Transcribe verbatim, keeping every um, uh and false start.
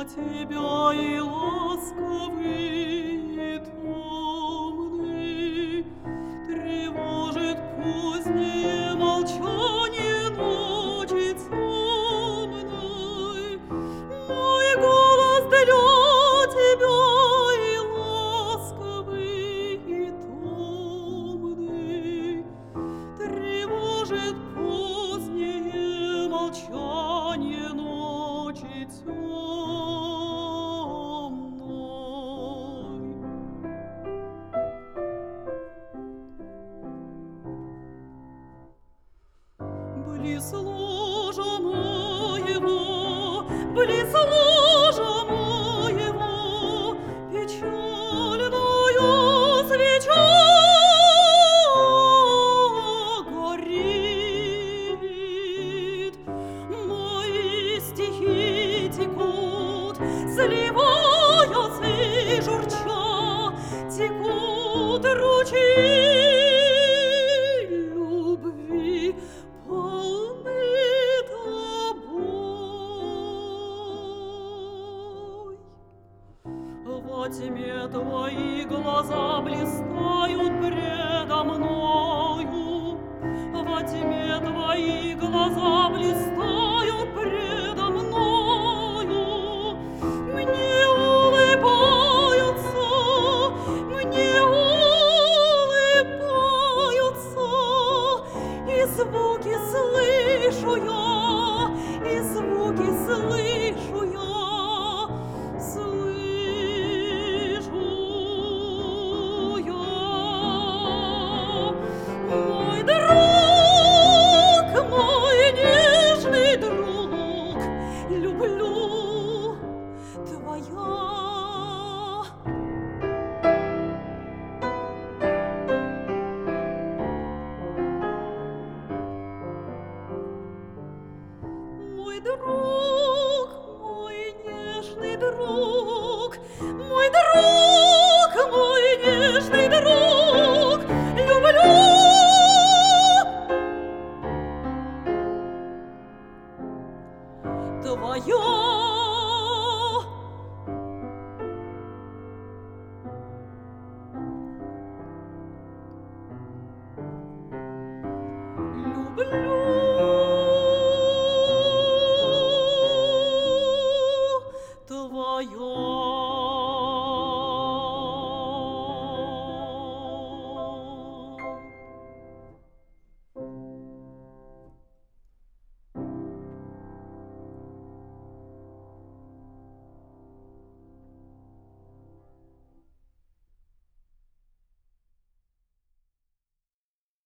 тебя и ласковый, и томный, тревожит позднее молчание ночи темной. Мой голос для тебя и ласковый, и томный, тревожит позднее молчание ночи темной. Близ ложа моего, близ ложа моего, печальною свеча горит. Мои стихи текут, сливаясь и журча, текут ручьи любви, полны тобой. Во тьме твои глаза блистают предо мною, во тьме твои глаза блистают